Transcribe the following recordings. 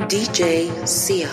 DJ Sia.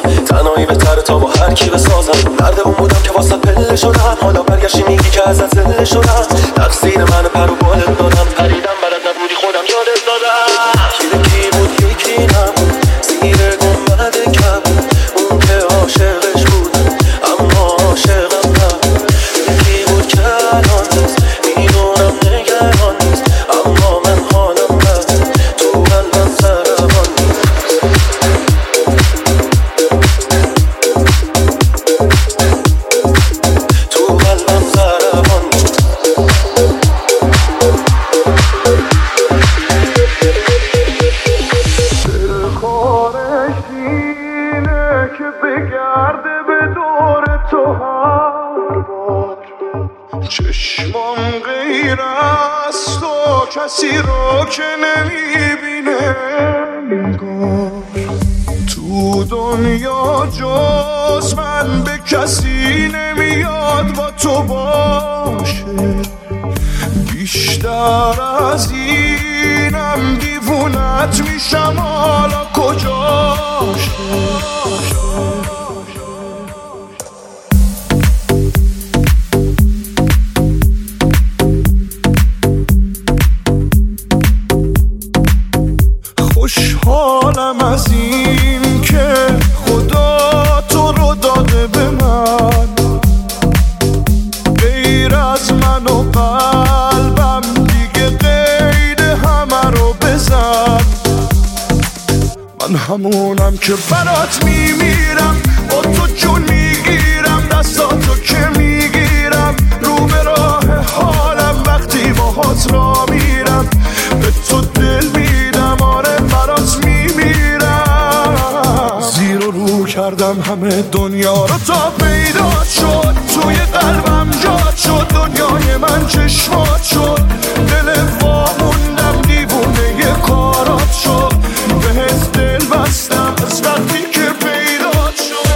تنهایی بهتره تا با هر کی بسازم. مردمون بودم که واسه پله شدم، حالا برگشتی میگی که ازت زله شدم. تقصیر من پر و بالت دادم، پریدم بلد نبودی خودم یادت دادم. کی بود یکی نبود زیر گنبد کبود، اون که عاشقش بودم اما عاشقم نبود. یکی بود که الان نیست میدونم نگران نیست، اما من حالم بده تو قلبم ضربان نیست. تو قلبم ضربان نیست. دلخوارش اینه که بگرده به دور تو هر بار. چشمام غیر از تو کسی رو که نمیبینه انگار. تو دنیا جز من به کسی نمیاد با تو باشه. بیشتر از اینم دیوونت میشم، حالا کجاشه. خوشحالم از این که خدا تو رو داده به من، غیر از من و قلبم دیگه قید همه رو بزن. من همونم که برات میمیرم، با تو جون میگیرم، دستاتو که میگیرم، رو به راه حالم وقتی باهات را میرم. به تو دل میدم، آره برات میمیرم. زیر و رو کردم همه دنیا رو تا پیدا شد، توی قلبم جات شد، دنیای من چشمات شد. دل واموندم دیوونه ی کارات شد، بهت دل بستم از وقتی که پیدا شد.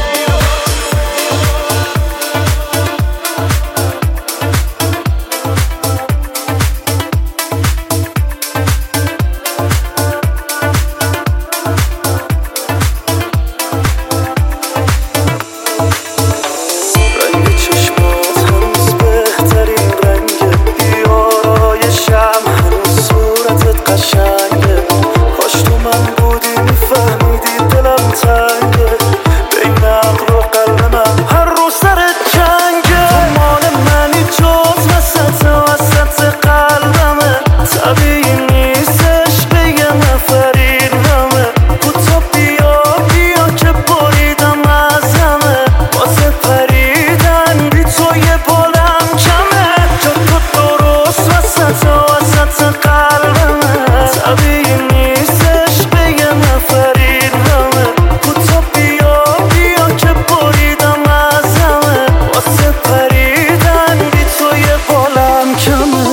رنگ چشمات هنوز بهترین رنگه، بیارایشم هنوز صورتت قشنگه. کاش تو من بودی میفهمیدی دلم تنگه، بین عقل و قلب من هر روز سرت جنگه. تو مال منی جز وسط قلبمه، طبیعی نیستش به یه نفرین همه. کوتا بیا که بریدم از همه، واسه پریدن بی تو یه بالم کمه. جا تو درست وسط قلبمه، طبیعی نیستش به یه نفرین همه. کوتا بیا که بریدم از همه، واسه پریدن بی تو یه بالم کمه.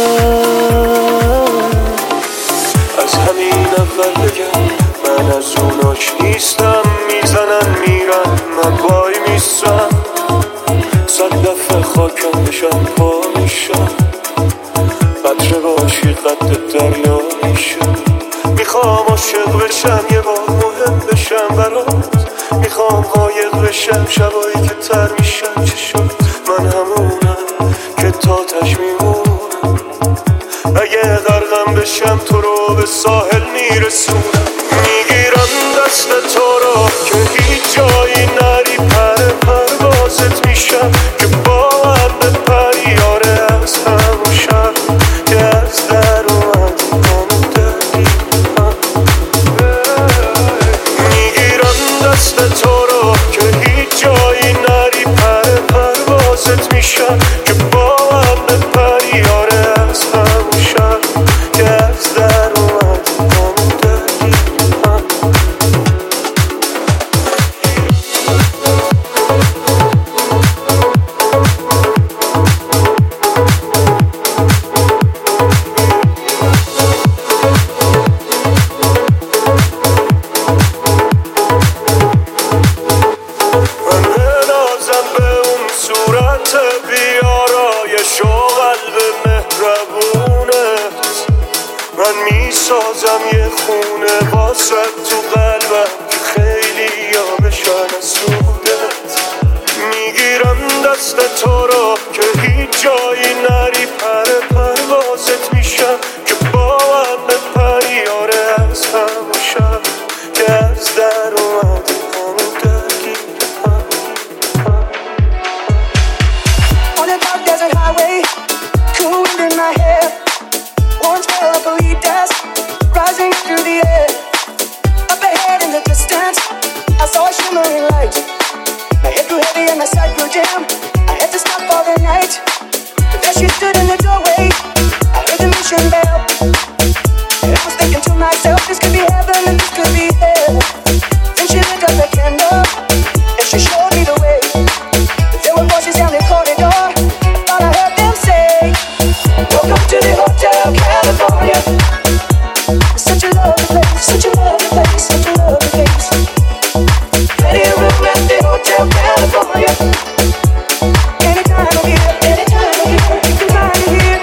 از همین اول بگم من از اوناش نیستم، میزنن میرن من وای میستم. 100 دفعه خاکم بشم پا میشم، قطره باشی قد دریا میشم. میخوام عاشق بشم یه بار مهم بشم برات، میخوام قایق بشم شبایی که تر میشم. چی شد من همونم که تاتش میمونم، اگه غرقم بشم تو رو به ساحل میرسونم. میگیرم دست تو رو که هیچ جایی نری، پروازت میشم که با هم بپری. آره از همون شب که از در اومد همون دری. میگیرم دست تو رو که هیچ جایی نری، پروازت میشم که با هم بپری. آره از همون شب که از در اومد همون دری. من میسازم یه خونه واسه تو قلبم که خیلی یا بشن جایی نری پر پروازت میشم که با من بپری آره از همون شب که از در اومدی همون درگیر On a dark desert highway, cool wind in my hair, one smell of bolitas rising through the air. Up ahead in the distance, I saw a shimmering light. My head grew heavy and my side grew jammed. I had to stop for the night. But there she stood in the doorway. I heard the mission bell. And I was thinking to myself, this could be heaven and this could be hell. Then she lit up the candle and she showed me the way. But there were voices down the corridor. I thought I heard them say, welcome to the Hotel California. It's such a lovely place, such a lovely place, such a lovely place. Plenty of room at the Hotel California. Anytime I'm here, you can find me here.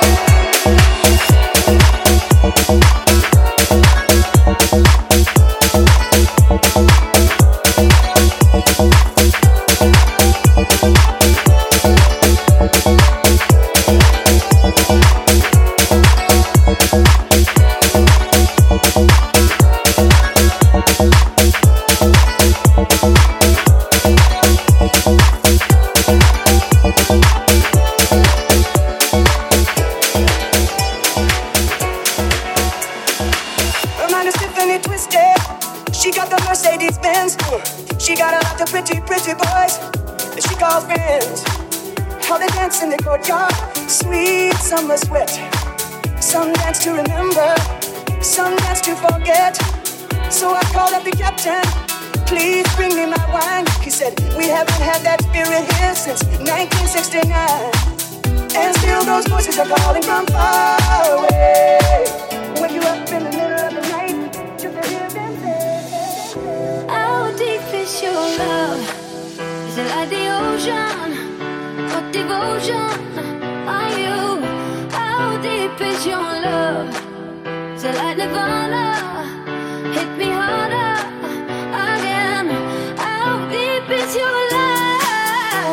Her mind is Tiffany twisted. She got the Mercedes Benz. She got a lot of pretty, pretty boys that she calls friends. How they dance in the courtyard, sweet summer sweat. Some dance to remember, some dance to forget. So I called up the captain, please bring me my wine. He said, we haven't had that spirit here since 1969. And still those voices are calling from far away. Wake you up in the middle of the night, just to hear them say, how deep is your love? Is it like the ocean? What devotion are you? How deep is your love? Is it like Nirvana? Hit me harder again. How deep is your love?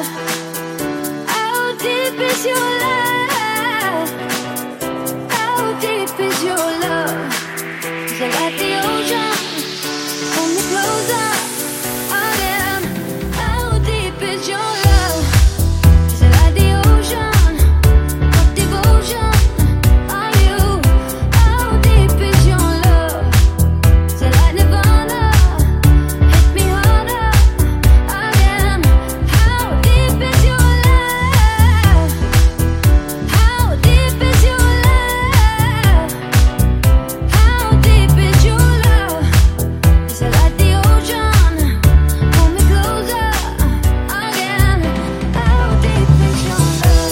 How deep is your love? How deep is your love? Is it like the ocean? Pull me closer again. How deep is your love? Is it like the ocean? What devotion are you? How deep is your love? Is it like Nirvana? Hit me harder again. How deep is your love? How deep is your love? How deep is your love? Is it like the ocean? Pull me closer again. How deep is your love?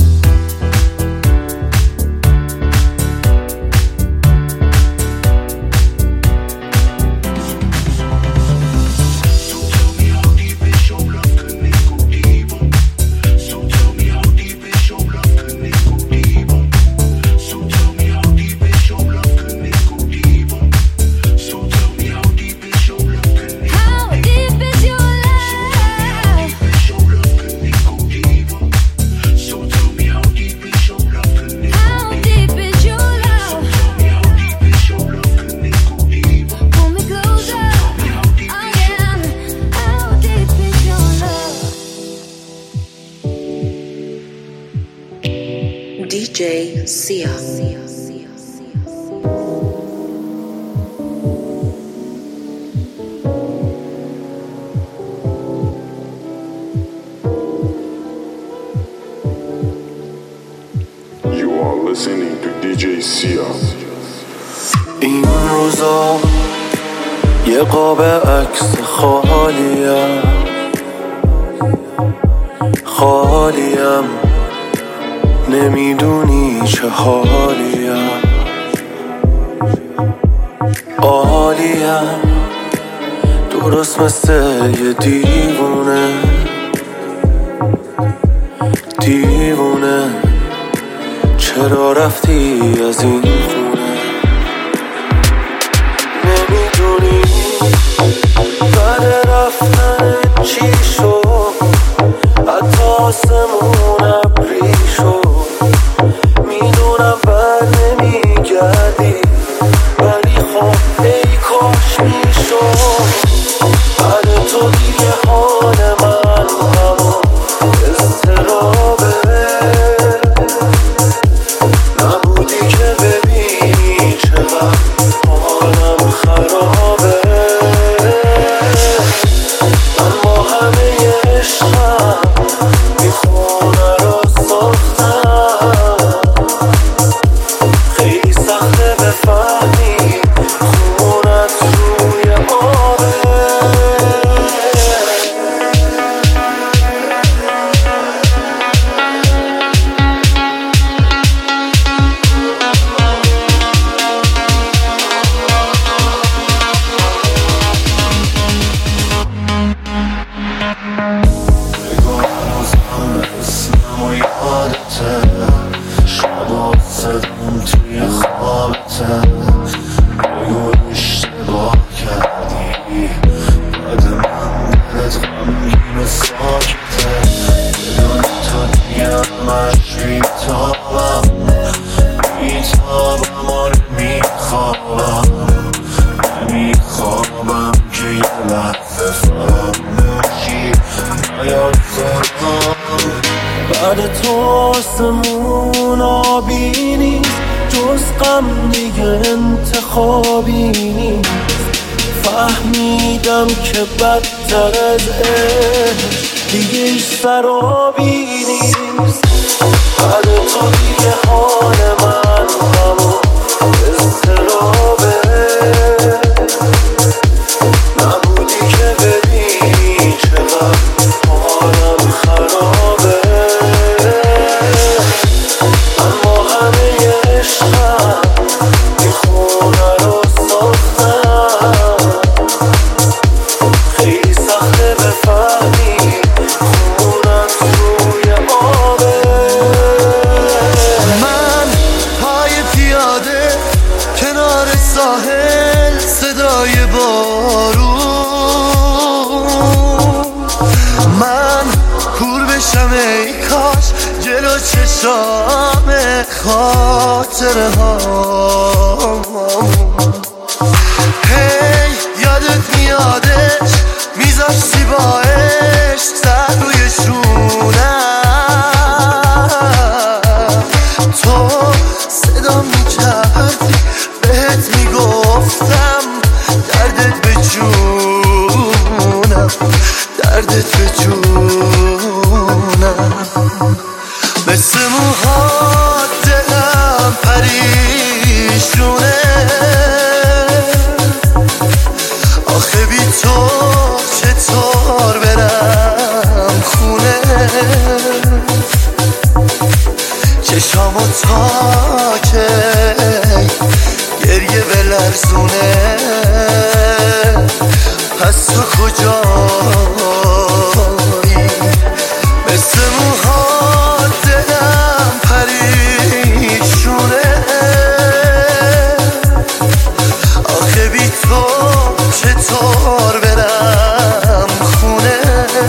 How deep is your love? How deep is your love? Pull me closer again. How deep is your love? DJ Sia. You are listening to DJ Sia. این روزا یه قاب عکس خالیم نمیدونی چه حالیم عالیم درست مثل یه دیوونه چرا رفتی از این خونه نمیدونی بعد رفتن چی شد حتی آسمون ابری شد سنگین و ساکته بدون تو دنیا مش میتابم و نمیخوابم نمیخوابم که یه لحظه فراموشی نیاد سرم بعد تو آسمون آبی نیست جز غم دیگه انتخابی نیست فهمیدم که بدتر از عشق دیگه ایش سرابی نیست بعد تو دیگه حال من همون اضطرابه نبودی که ببینی چقدر حالم خرابه اما همه عشقم این خونه رو ساختم خیلی سخته بفهمی خونم روی آبه من پای پیاده کنار ساحل صدای بارون من کور بشم ای کاش جلو چشام خاطره ها هی یادت میادش میذاشتی با عشق سر روی شونم تو صدا میکردی بهت میگفتم دردت به جونم دردت به جونم مثل موهات دلم پریشونه آخه بی تو چطور برم خونه چشامو تا که گریه بلرزونه پس تو کجایی مثل موهات دلم پریشونه آخه بی تو چطور برم خونه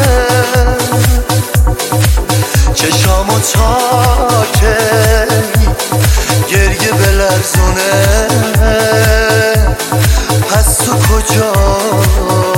چشامو تا که گریه بلرزونه پس تو کجایی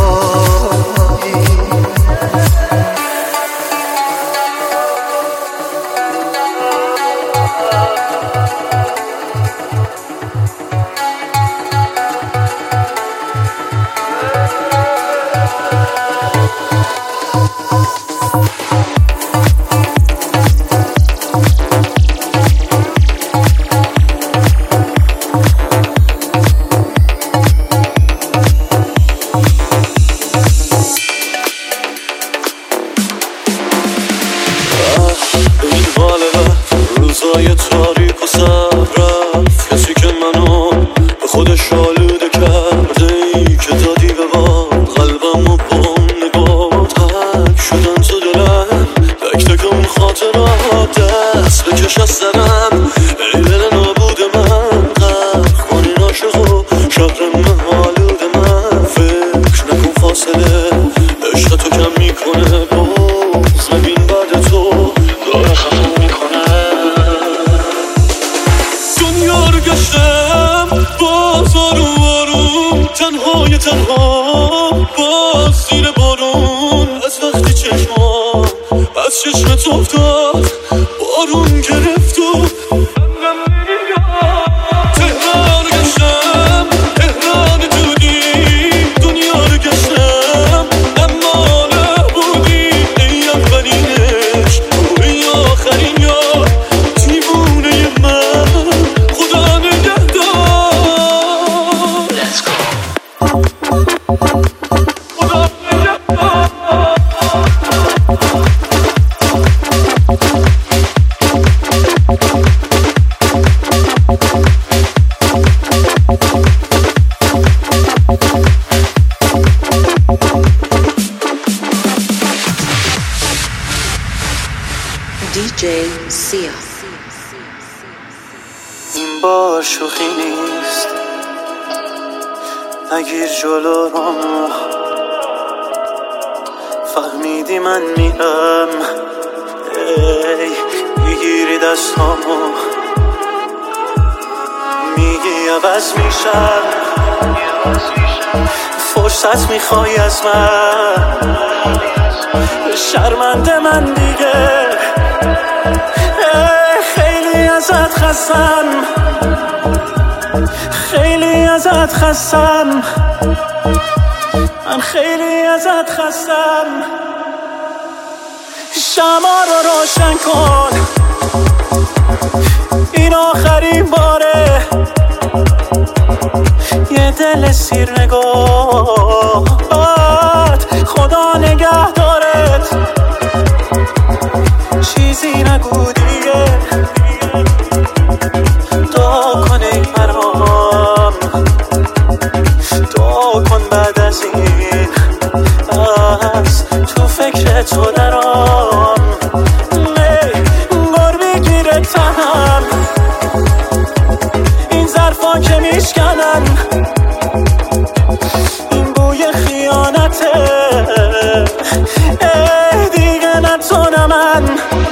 روزای تاریک و سر رفت کسی که منو به خودش آلوده کرده ای که دادی به باد قلبم و با اون نگات حک شدن تو دلم تک تک اون خاطرات دست بکش از سرم ای دل نابود من غرق کنین عاشق و شهرم آلوده من فکر نکن فاصله عشق تو کم میکنه بغض ببین بعد تو داره خفم میکنه دنیا رو گشتم باز آروم آروم تنهای تنها باز زیر بارون از وقتی چشمام از چشمت افتاد بارون گرفت و تهران رو گشتم تهران دودی دنیا رو گشتم اما نبودی ای اولینش ای آخرین یار دیوونه من خدا نگهدار Let's go خدا نگهدار DJ Sia. این بار شوخی نیست نگیر جلو رو فهمیدی من میرم، میگیری دستامو میگی عوض میشم، فرصت میخوای از من، شرمنده من دیگه، خیلی ازت خستم، خیلی ازت خستم، من خیلی ازت خستم. شمع رو روشن کن، این آخرین باره، یه دل سیر نگاهت، خدا نگه دارت، چیزی نگو دیگه، دعا کن ای مرام، دعا کن بعد از این از تو فکر تو درام، گار بگیره تنم، این ظرفا که میشکنن، این بوی خیانته، دیگه نتونه من،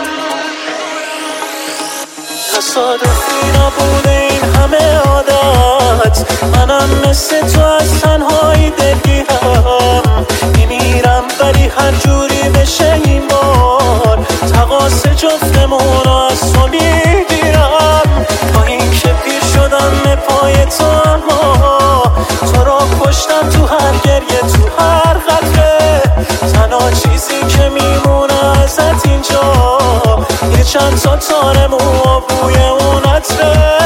تصادفی نبوده این همه عادت، منم مثل تو از تنهایی دلگیرم، میمیرم ولی هر جوری بشه این بار، تقاس جفتمون رو از تو میگیرم، تا این که پیر شدم به پای تو، اما تو رو کشتم تو هر گریه، تو هر قطره، تنها چیزی که میمونه ازت اینجا، یه چند تا تار مو و بوی اون عطره.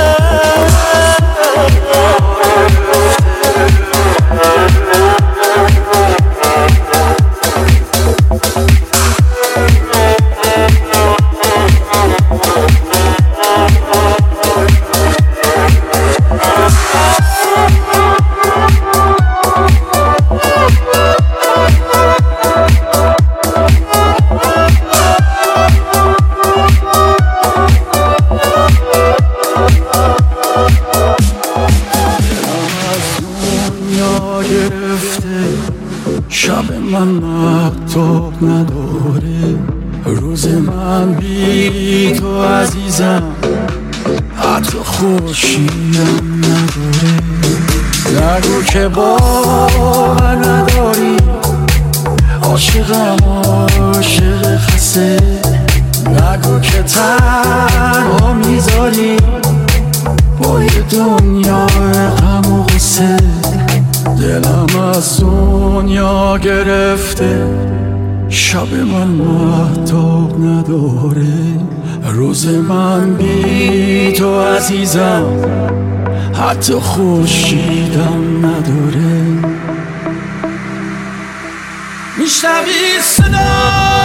شب من مهتاب نداره، روز من بی تو عزیزم، حتی خوشیم نداره، نگو که باور نداری، عاشقم عاشق خسته، نگو که تنها میذاری با یه دنیا غم و غصه، دلم از دنیا گرفته، شب من مهتاب نداره، روز من بی تو عزیزم، حتی خورشیدم نداره. میشنوی صدا